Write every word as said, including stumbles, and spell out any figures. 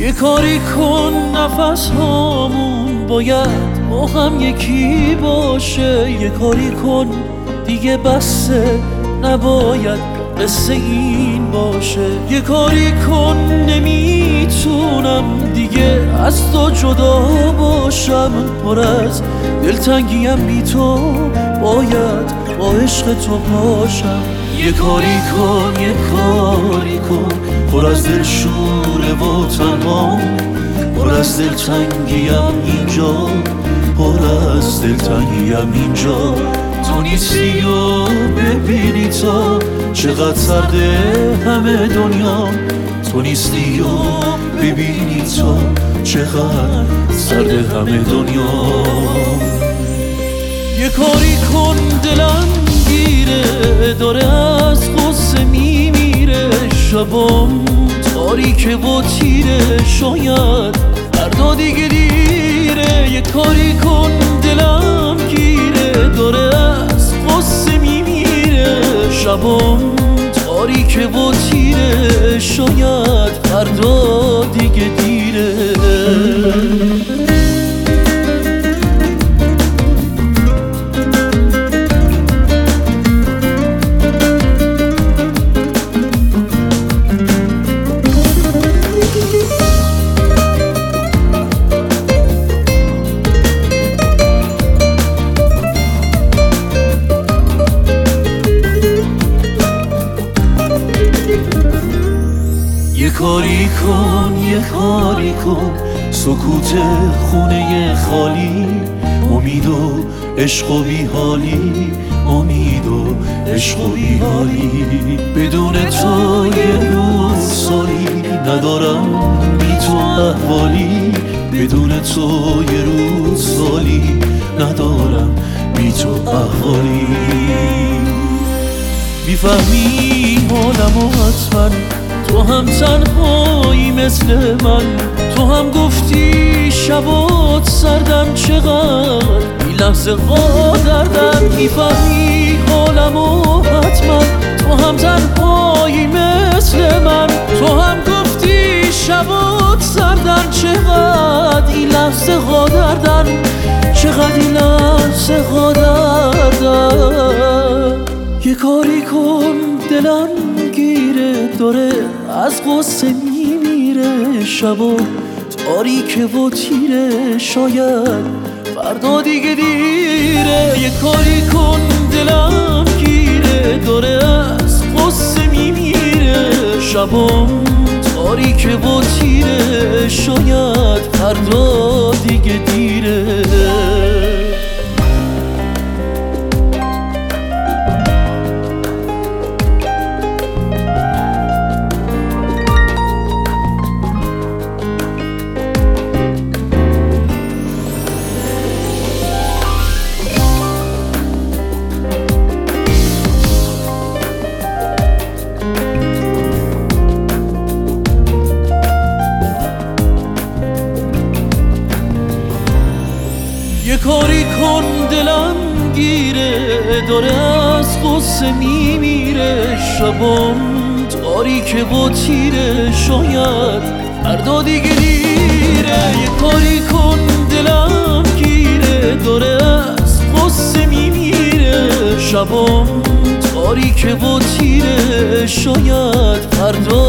یه کاری کن نفس هامون باید با هم یکی باشه. یه کاری کن دیگه بسه نباید قصه این باشه. یه کاری کن نمیتونم دیگه از تو جدا باشم. پر از دلتنگیم بی تو باید با عشق تو باشم. یه کاری کن یه کاری کن پر از دل شوره و تنهام. پر از دلتنگیم اینجا پر از دلتنگیم اینجا. تو نیستی و ببینی تا چقدر سرده همه دنیا. تو نیستی و ببینی تا چقدر سرده همه دنیا. یه کاری کن دلم گیره داره از غصه میمیره. شبام تاریکه و تیره شاید فردا دیگه دیره. یه کاری کن دلم گیره داره از غصه میمیره. شبام تاریکه و تیره شاید فردا دیگه دیره. یه کاری کن یه کاری کن سکوت خونه خالی. امید و عشق و بیحالی امید و عشق و بیحالی. بدون تو یه روز سالی ندارم بی تو احوالی. بدون تو یه روز سالی ندارم بی تو احوالی. میفهمی حالمو حتما تو هم تنهایی مثل من. تو هم گفتی شبات سردم چقدر این لحظه قادردم. میفهمی حالمو حتما تو هم تنهایی مثل من. تو هم گفتی شبات سردم چقدر این لحظه قادردم. چقدر این لحظه قادردم. یه کاری کن دلم گیره داره از غصه میمیره. شبا تاریکه و تیره شاید فردا دیگه دیره. یه کاری کن دلم گیره داره از غصه میمیره. شبا تاریکه و تیره شاید فردا دیگه دیره. یه کاری کن دلم گیره داره از غصه میمیره. شبام تاریکه و تیره شاید فردا دیگه دیره. یه کاری کن دلم گیره داره از غصه میمیره. شبام تاریکه و تیره شاید فردا